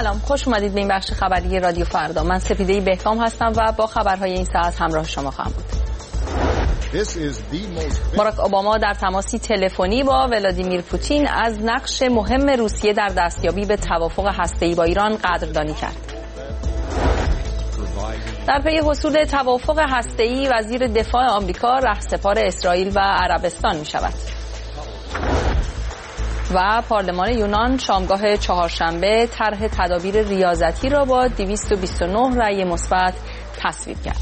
سلام، خوش اومدید به این بخش خبری رادیو فردا. من سپیده بهکام هستم و با خبرهای این ساعت همراه شما خواهم بود. باراک اوباما در تماسی تلفنی با ولادیمیر پوتین از نقش مهم روسیه در دستیابی به توافق هسته‌ای با ایران قدردانی کرد. در پی حصول توافق هسته‌ای وزیر دفاع آمریکا رهسپار اسرائیل و عربستان می شود. و پارلمان یونان شامگاه چهارشنبه طرح تدابیر ریاضتی را با 229 رأی مثبت تصویب کرد.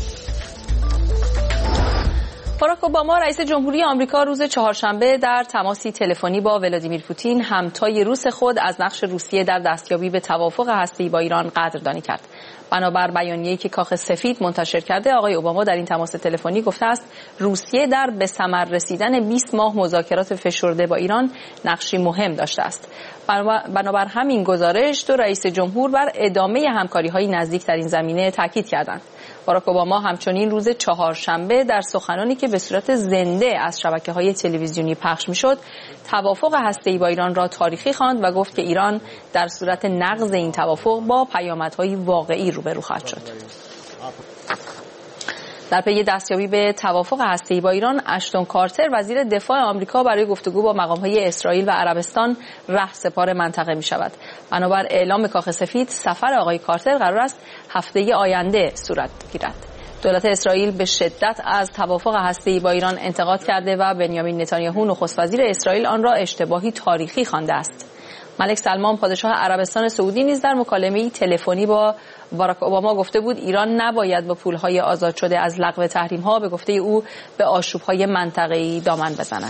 باراک اوباما رئیس جمهوری آمریکا روز چهارشنبه در تماسی تلفنی با ولادیمیر پوتین همتای روس خود از نقش روسیه در دستیابی به توافق هسته‌ای با ایران قدردانی کرد. بنابر بیانیه‌ای که کاخ سفید منتشر کرده، آقای اوباما در این تماس تلفنی گفته است روسیه در به ثمر رسیدن 20 ماه مذاکرات فشرده با ایران نقشی مهم داشته است. بنابر همین گزارش دو رئیس جمهور بر ادامه همکاری‌های نزدیک در این زمینه تاکید کردند. باراک اوباما همچنین روز چهارشنبه در سخنانی که به صورت زنده از شبکه‌های تلویزیونی پخش می‌شد، توافق هسته‌ای با ایران را تاریخی خواند و گفت که ایران در صورت نقض این توافق با پیامدهای واقعی روبرو خواهد شد. در پی دستیابی به توافق هسته‌ای با ایران، اشتون کارتر وزیر دفاع آمریکا برای گفتگو با مقام‌های اسرائیل و عربستان رهسپار منطقه می‌شود. بنابر اعلام کاخ سفید، سفر آقای کارتر قرار است هفته آینده صورت گیرد. دولت اسرائیل به شدت از توافق هسته‌ای با ایران انتقاد کرده و بنیامین نتانیاهو نخست وزیر اسرائیل آن را اشتباهی تاریخی خوانده است. ملک سلمان پادشاه عربستان سعودی نیز در مکالمه‌ای تلفنی با باراک اوباما گفته بود ایران نباید با پولهای آزاد شده از لغو تحریم‌ها به گفته او به آشوب‌های منطقه‌ای دامن بزند.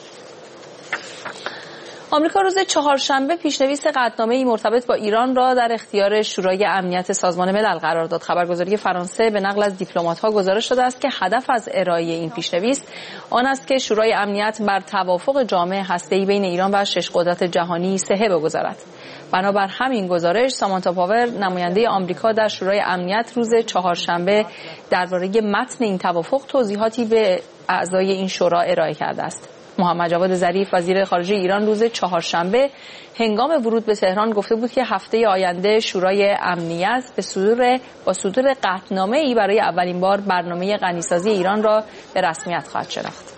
آمریکا روز چهارشنبه پیشنویس قطعنامه‌ای مرتبط با ایران را در اختیار شورای امنیت سازمان ملل قرار داد. خبرگزاری فرانسه به نقل از دیپلمات‌ها گزارش داده است که هدف از ارائه این پیشنویس آن است که شورای امنیت بر توافق جامع هسته‌ای بین ایران و 6 قدرت جهانی صحه بگذارد. بنابر همین گزارش، سامانتا پاور نماینده آمریکا در شورای امنیت روز چهارشنبه درباره متن این توافق توضیحاتی به اعضای این شورا ارائه کرده است. محمد جواد ظریف وزیر خارجه ایران روز چهارشنبه هنگام ورود به تهران گفته بود که هفته آینده شورای امنیت با صدور قطعنامه‌ای برای اولین بار برنامه غنیسازی ایران را به رسمیت خواهد شناخت.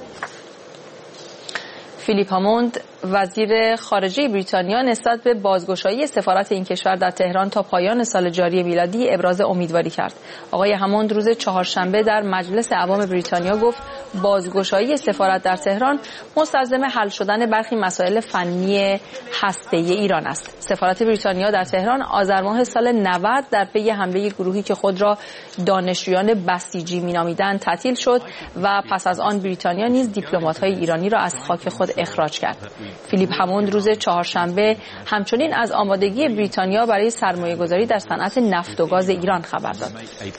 فیلیپ هاموند وزیر خارجه بریتانیا نسبت به بازگشایی سفارت این کشور در تهران تا پایان سال جاری میلادی ابراز امیدواری کرد. آقای هاموند روز چهارشنبه در مجلس عوام بریتانیا گفت بازگشایی سفارت در تهران مستلزم حل شدن برخی مسائل فنی هسته‌ای ایران است. سفارت بریتانیا در تهران آذر ماه سال 90 در پی حمله گروهی که خود را دانشجویان بسیجی می‌نامیدند تعطیل شد و پس از آن بریتانیا نیز دیپلمات‌های ایرانی را از خاک خود اخراج کرد. فیلیپ هاموند روز چهارشنبه همچنین از آمادگی بریتانیا برای سرمایه‌گذاری در صنعت نفت و گاز ایران خبر داد.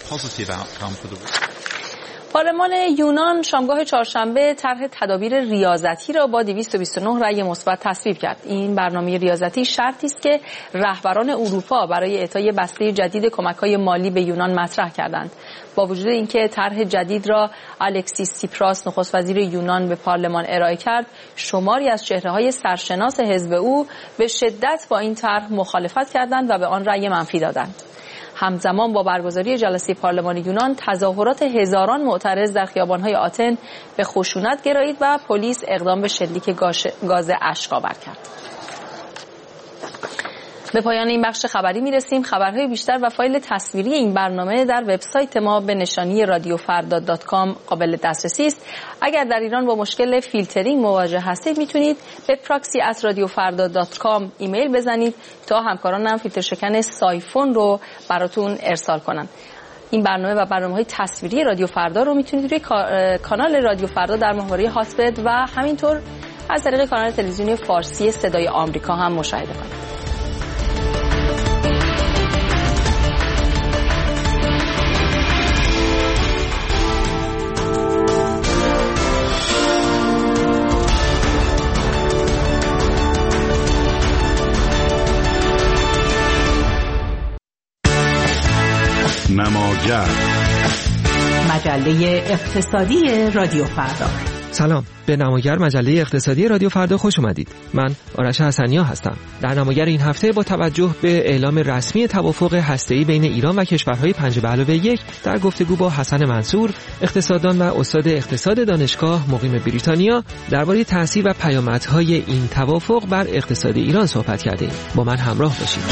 پارلمان یونان شامگاه چهارشنبه طرح تدابیر ریاضتی را با 229 رأی مثبت تصویب کرد. این برنامه ریاضتی شرطی است که رهبران اروپا برای اعطای بسته جدید کمک‌های مالی به یونان مطرح کردند. با وجود اینکه طرح جدید را الکسیس سیپراس نخست وزیر یونان به پارلمان ارائه کرد، شماری از چهره‌های سرشناس حزب او به شدت با این طرح مخالفت کردند و به آن رأی منفی دادند. همزمان با برگزاری جلسه پارلمان یونان، تظاهرات هزاران معترض در خیابان‌های آتن به خشونت گرایید و پلیس اقدام به شلیک گاز اشک‌آور کرد. به پایان این بخش خبری میرسیم. خبرهای بیشتر و فایل تصویری این برنامه در وبسایت ما به نشانی radiofarda.com قابل دسترسی است. اگر در ایران با مشکل فیلترینگ مواجه هستید میتونید به proxy@radiofarda.com ایمیل بزنید تا همکارانم فیلتر شکن سایفون رو براتون ارسال کنن. این برنامه و برنامه‌های تصویری رادیو فردا رو میتونید روی کانال رادیو فردا در ماهواره هاتبرد و همینطور از طریق کانال تلویزیونی فارسی صدای آمریکا هم مشاهده کنید. نماگر، مجله اقتصادی رادیو فردا. سلام، به نماگر مجله اقتصادی رادیو فردا خوش اومدید. من آرش حسنیا هستم. در نماگر این هفته با توجه به اعلام رسمی توافق هسته‌ای بین ایران و کشورهای 5+1 در گفتگو با حسن منصور، اقتصاددان و استاد اقتصاد دانشگاه مقیم بریتانیا، درباره تأثیر و پیامدهای این توافق بر اقتصاد ایران صحبت کردیم. با من همراه باشید.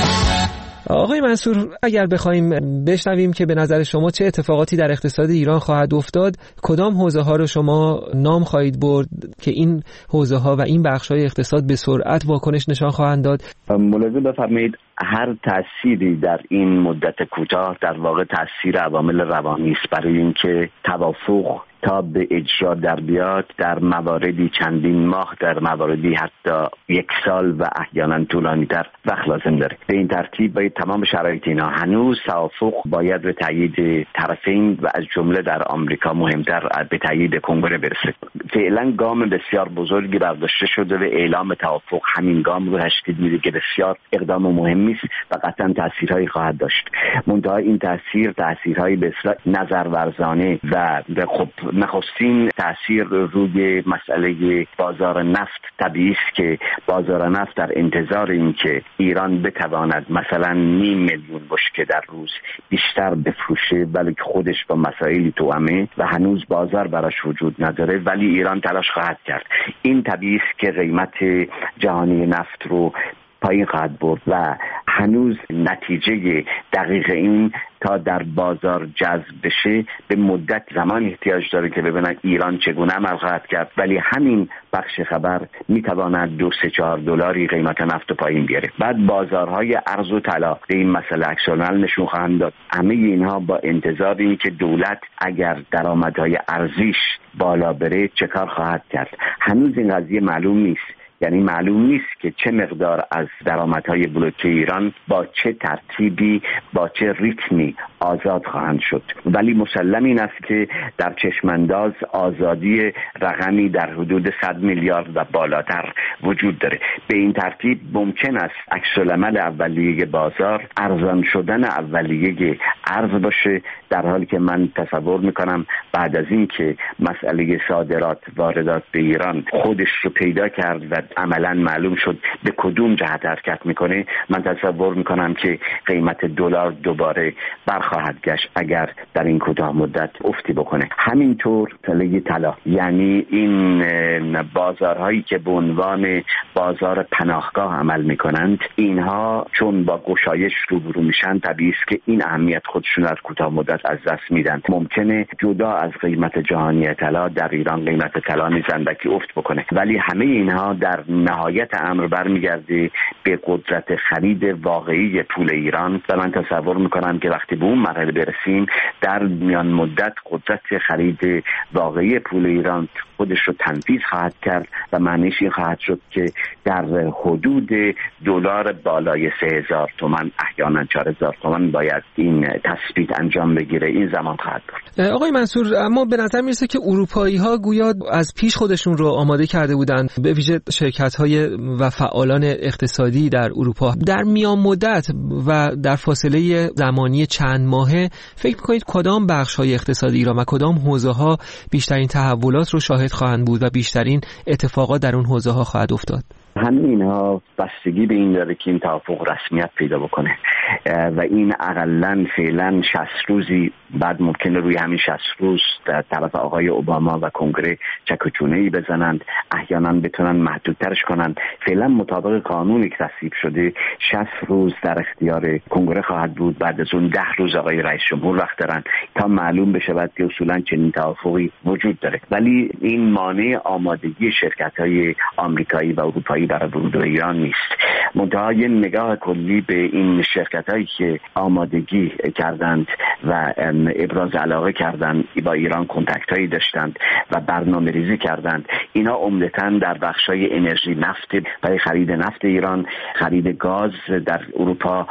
آقای منصور، اگر بخوایم بشنویم که به نظر شما چه اتفاقاتی در اقتصاد ایران خواهد افتاد، کدام حوزه‌ها رو شما نام خواهید برد که این حوزه‌ها و این بخش‌های اقتصاد به سرعت واکنش نشان خواهند داد؟ ملاحظه بفرمایید، هر تأثیری در این مدت کوتاه در واقع تأثیر عوامل روانی است، برای اینکه توافق تا به اجرا در بیاد در مواردی چندین ماه، در مواردی حتی 1 سال و احیانا طولانی‌تر وقت لازم داره. به این ترتیب باید تمام شرایط اینا، هنوز توافق باید به تایید طرفین و از جمله در آمریکا مهمتر به تایید کنگره برسه. فعلا گام بسیار بزرگی برداشته شده و اعلام توافق همین گام رو تشکیل میده که بسیار اقدام مهمی است و قطعا تاثیرهایی خواهد داشت. منتها این تاثیرهایی به اصطلاح نظرورزانه و خب نخستین تأثیر روی مسئله بازار نفت طبیعی است که بازار نفت در انتظار این که ایران بتواند مثلا 500,000 بشکه در روز بیشتر بفروشه، ولی که خودش با مسائلی توامه و هنوز بازار براش وجود نداره، ولی ایران تلاش خواهد کرد. این طبیعی است که قیمت جهانی نفت رو پایین خواهد برد و هنوز نتیجه دقیق این تا در بازار جذب بشه به مدت زمان احتیاج داره که ببینن ایران چگونه عمل خواهد کرد، ولی همین بخش خبر میتواند 2-4 دلاری قیمت نفت پایین بیاره. بعد بازارهای ارز و طلا به این مسئله عکس العمل نشون خواهند داد. همه اینها با انتظار این که دولت اگر درآمدهای ارزیش بالا بره چه کار خواهد کرد. هنوز این قضیه معلوم نیست، یعنی معلوم نیست که چه مقدار از درآمدهای بلوک ایران با چه ترتیبی با چه ریتمی آزاد خواهند شد، ولی مسلم این است که در چشمانداز آزادی رقمی در حدود 100 میلیارد و بالاتر وجود داره. به این ترتیب ممکن است عکس‌العمل اولیه بازار ارزان شدن اولیه ارز باشه، در حالی که من تصور میکنم بعد از این که مسئله صادرات واردات به ایران خودش رو پیدا کرد و عملا معلوم شد به کدوم جهت حرکت میکنه، من تصور میکنم که قیمت دلار دوباره برخواهد گشت اگر در این کوتاه مدت افتی بکنه. همینطور مسئله طلا، یعنی این بازارهایی که به عنوان بازار پناهگاه عمل میکنند، اینها چون با گشایش روبرو میشن طبیعی است که این اهمیت خودشون در کوتاه مدت از دست میدن. ممکنه جدا از قیمت جهانی طلا در ایران قیمت طلا نیز اندکی افت بکنه، ولی همه اینها در نهایت امر برمیگرده به قدرت خرید واقعی پول ایران و من تصور میکنم که وقتی به اون مرحله برسیم در میان مدت قدرت خرید واقعی پول ایران خودش رو تنفیذ خواهد کرد و معنیش این خواهد شد که در حدود دلار بالای 3,000 تومان احیانا 4,000 تومان باید این تثبیت انجام بگیره. این زمان خواهد بود. آقای منصور، اما به نظر میرسه که اروپایی ها گویا از پیش خودشون رو آماده کرده بودند، به ویژه شرکت‌های و فعالان اقتصادی در اروپا. در میان مدت و در فاصله زمانی چند ماهه فکر می‌کنید کدام بخش‌های اقتصادی ایران و کدام حوزه‌ها بیشترین تحولات رو شاهد خواهند بود و بیشترین اتفاقات در اون حوزه‌ها خواهد افتاد؟ همه اینها بستگی به این داره که این توافق رسمیت پیدا بکنه و این اقلن فعلا 60 روزی بعد ممکنه روی همین 60 روز در طرف آقای اوباما و کنگره چک و چونه‌ای بزنند، احیانا بتونن محدودترش کنند. فعلا مطابق قانونی که تصویب شده 60 روز در اختیار کنگره خواهد بود، بعد از اون 10 روز آقای رئیس جمهور وقت دارن تا معلوم بشه بعد که اصولا چنین توافقی وجود داره. ولی این مانع آمادگی شرکت‌های آمریکایی و اروپایی برای ورود به ایران نیست. منتها یه نگاه کلی به این شرکت‌هایی که آمادگی کردند و ابراز علاقه کردند با ایران، کنتکت‌هایی داشتند و برنامه‌ریزی کردند، اینا عمدتاً در بخش‌های انرژی، نفت، برای خرید نفت ایران، خرید گاز در اروپا،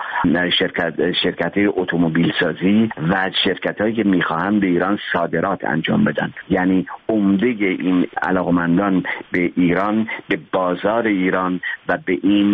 شرکت‌های اتومبیل سازی و شرکت‌هایی که می‌خواهند به ایران صادرات انجام بدن. یعنی عمده این علاقمندان به ایران، به بازار ایران و به این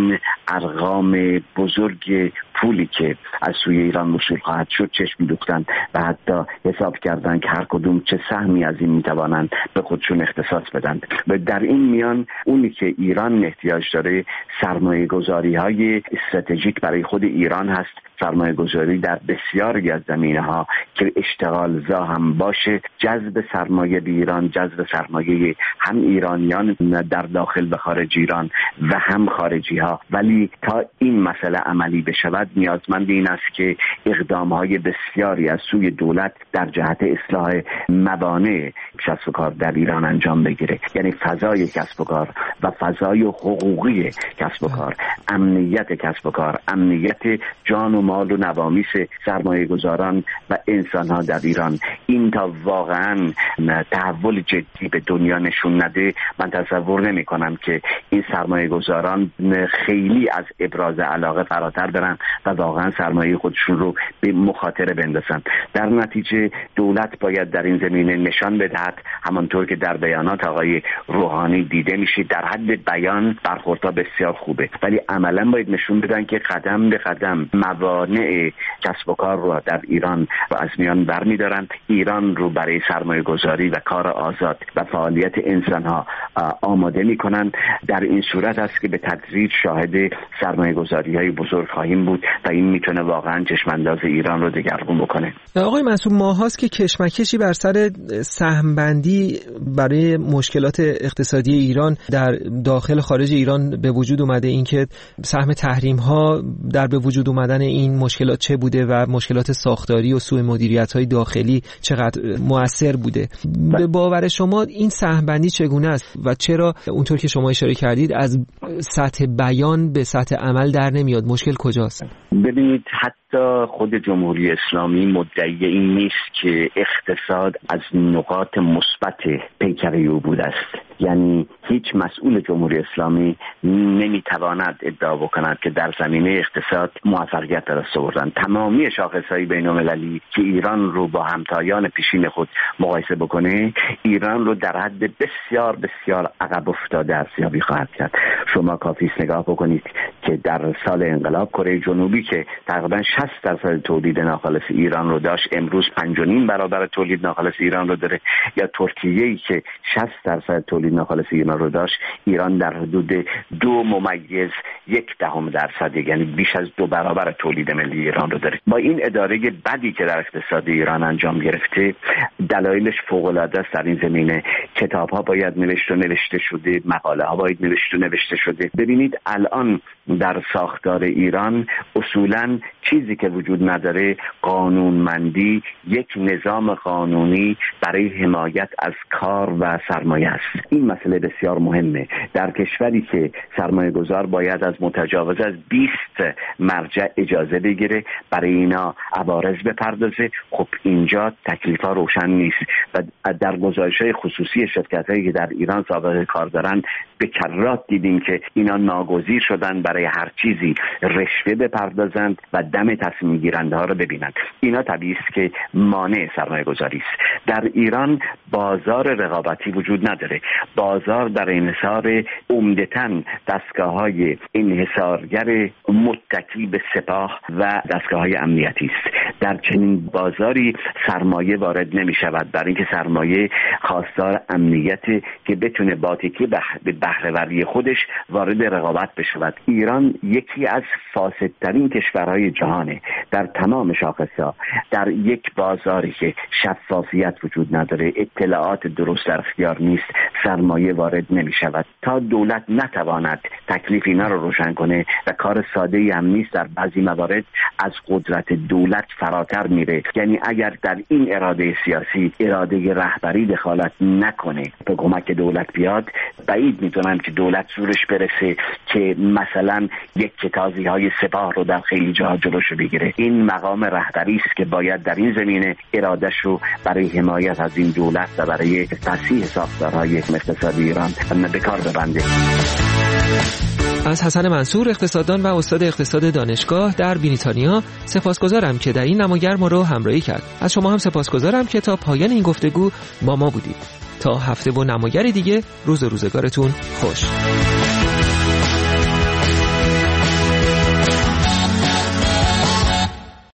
ارقام بزرگ پولی که از سوی ایران وصول خواهد شد چشم دوختند و حتی حساب کردند که هر کدوم چه سهمی از این میتوانند به خودشون اختصاص بدند. و در این میان اونی که ایران احتیاج داره سرمایه گذاری های استراتژیک برای خود ایران هست، سرمایه گذاری در بسیاری از زمینه ها که اشتغال زا هم باشه، جذب سرمایه به ایران، جذب سرمایه هم ایرانیان در داخل و خارج ایران و هم خارجی ها. ولی تا این مسئله عملی بشود نیازمند این است که اقدام های بسیاری از سوی دولت در جهت اصلاح موانع کسب و کار در ایران انجام بگیره، یعنی فضای کسب و کار و فضای حقوقی کسب و کار، امنیت کسب و کار، امنیت جان و مال و نوامیس سرمایه گذاران و انسان ها در ایران. این تا واقعا تحول جدی به دنیا نشون نده، من تصور نمی کنم که این سرمایه گذاران خیلی از ابراز علاقه فراتر برن و واقعا سرمایه خودشون رو به مخاطره بندازن. در نتیجه دولت باید در این زمینه نشان بدهد، همانطور که در بیانات آقای روحانی دیده میشه در حد بیان برخوردها بسیار خوبه، ولی عملا باید نشون بدن که قدم به قدم موانع کسب و کار رو در ایران رو از میان برمی‌دارن، ایران رو برای سرمایه گذاری و کار آزاد و فعالیت انسان ها آماده می‌کنن. در این صورت است که به تدریج شاهد سرمایه گذاری های بزرگ خواهیم بود و این میتونه واقعا چشمانداز ایران رو دگرگون بکنه. آقای منصور، ماهاست که کشمکشی بر سر سهم بندی برای مشکلات اقتصادی ایران در داخل خارج ایران به وجود اومده، اینکه سهم تحریم ها در به وجود اومدن این مشکلات چه بوده و مشکلات ساختاری و سوء مدیریت های داخلی چقدر مؤثر بوده. به باور شما این سهم بندی چگونه است و چرا اونطور که شما اشاره کردید از سطح بیان به سطح عمل در نمیاد؟ مشکل کجاست؟ ببینید، حتی خود جمهوری اسلامی مدعی این نیست که اقتصاد از نقاط مثبت پیکره او بوده است. یعنی هیچ مسئول جمهوری اسلامی نمیتواند ادعا بکند که در زمینه اقتصاد موفقیت به دست آوردن. تمامی شاخصهای بین‌المللی که ایران رو با همتایان پیشین خود مقایسه بکنه، ایران رو در حد بسیار بسیار عقب افتاده ارزیابی خواهد کرد. شما کافی است نگاه بکنید که در سال انقلاب کره جنوبی که تقریبا 60% تولید ناخالص ایران رو داشت، امروز 5.5 برابر تولید ناخالص ایران رو داره. یا ترکیه‌ای که 60% تولید ناخالص ایران رو داشت، ایران در حدود 2.1%، یعنی بیش از 2 برابر تولید ملی ایران رو داره. با این اداره بدی که در اقتصاد ایران انجام گرفته، دلایلش فوق‌العاده است. در این زمینه کتاب‌ها باید نوشت و نوشته شده، مقاله‌ها باید نوشت و نوشته شده. ببینید الان در ساختار ایران اصولاً چیزی که وجود نداره قانونمندی، یک نظام قانونی برای حمایت از کار و سرمایه است. این مسئله بسیار مهمه. در کشوری که سرمایه گذار باید از متجاوز از 20 مرجع اجازه بگیره برای اینا عوارض بپردازه، خب اینجا تکلیف‌ها روشن نیست و در گزارش‌های خصوصی شرکت‌هایی که در ایران سابقه کار دارن به کرات دیدیم که اینا ناگزیر شدن برای هر چیزی رشوه بپردازند و دم تصمیم گیرنده ها رو ببینند. اینا طبیعی است که مانع سرمایه گذاری است. در ایران بازار رقابتی وجود نداره. بازار در انحصار عمدتاً دستگاه‌های انحصارگر متکی به سپاه و دستگاه‌های امنیتی است. در چنین بازاری سرمایه وارد نمی شود، برای اینکه سرمایه خواستار امنیت که بتونه با تکیه به بهره‌وری خودش وارد رقابت بشود. ایران یکی از فاسدترین کشورهای جهانه در تمام شاخص‌ها. در یک بازاری که شفافیت وجود نداره، اطلاعات درست در اختیار نیست، سرمایه وارد نمی شود. تا دولت نتواند تکلیف اینا رو روشن کنه و کار ساده‌ای هم نیست، در بعضی موارد از قدرت دولت فراتر میره. یعنی اگر در این اراده سیاسی اراده رهبری دخالت نکنه به کمک دولت بیاد، بعید میدونم که دولت زورش برسه که مثلا یک کتازی های سپاه رو در خیلی جاها جلوشو بگیره. این مقام رهبری است که باید در این زمینه ارادهش رو برای حمایت از این دولت و برای تصحیح ساختارهای اقتصادی ایران به کار ببنده. از حسن منصور، اقتصاددان و استاد اقتصاد دانشگاه در بریتانیا سپاسگزارم که در این نماگر ما رو همراهی کرد. از شما هم سپاسگزارم که تا پایان این گفتگو با ما بودید. تا هفته و نماگر دیگه، روز و روزگارتون خوش.